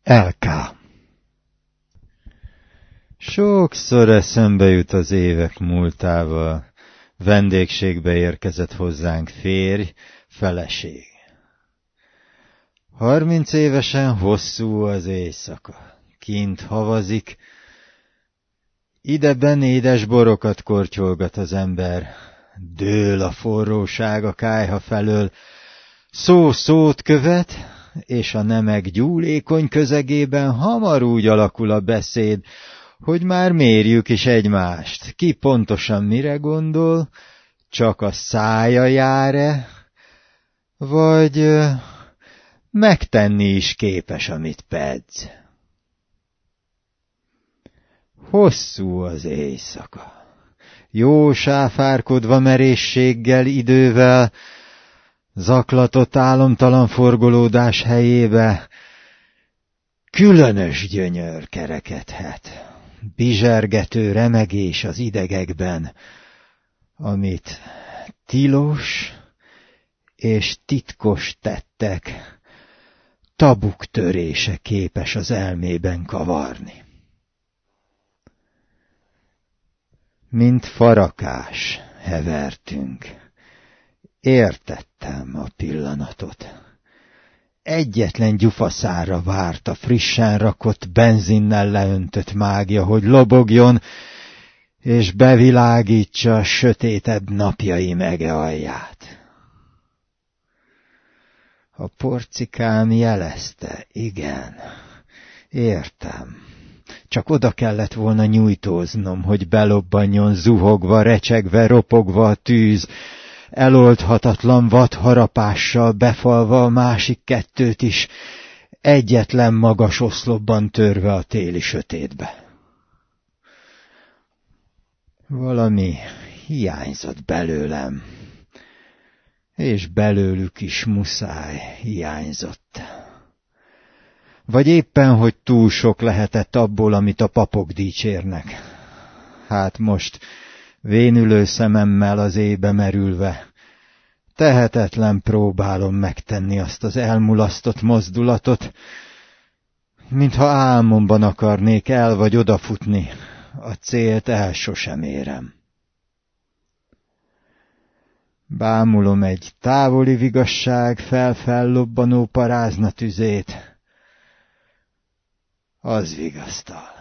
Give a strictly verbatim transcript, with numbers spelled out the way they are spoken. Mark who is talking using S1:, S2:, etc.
S1: el ká. Sokszor eszembe jut az évek múltával, vendégségbe érkezett hozzánk férj, feleség. Harminc évesen hosszú az éjszaka, kint havazik, ideben édes borokat kortyolgat az ember, dől a forróság a kályha felől, szó szót követ, és a nemek gyúlékony közegében hamar úgy alakul a beszéd, hogy már mérjük is egymást. Ki pontosan mire gondol, csak a szája jár-e, vagy megtenni is képes, amit pedz. Hosszú az éjszaka. Jó sáfárkodva merészséggel, idővel, zaklatott álomtalan forgolódás helyébe különös gyönyör kerekedhet. Bizsergető remegés az idegekben, amit tilos és titkos tettek, tabuk törése képes az elmében kavarni. Mint farakás hevertünk. Értettem a pillanatot. Egyetlen gyufaszára várt a frissen rakott, benzinnel leöntött mágia, hogy lobogjon, és bevilágítsa a sötétebb napjai mege alját. A porcikám jelezte, igen, értem. Csak oda kellett volna nyújtóznom, hogy belobbanjon zuhogva, recsegve, ropogva a tűz, eloldhatatlan vadharapással befalva a másik kettőt is, egyetlen magas oszlopban törve a téli sötétbe. Valami hiányzott belőlem, és belőlük is muszáj hiányzott. Vagy éppen, hogy túl sok lehetett abból, amit a papok dicsérnek. Hát most, vénülő szememmel az éjbe merülve, tehetetlen próbálom megtenni azt az elmulasztott mozdulatot, mintha álmomban akarnék el vagy odafutni, a célt el sosem érem. Bámulom egy távoli vigasság felfellobbanó parázna tüzét, az vigasztal.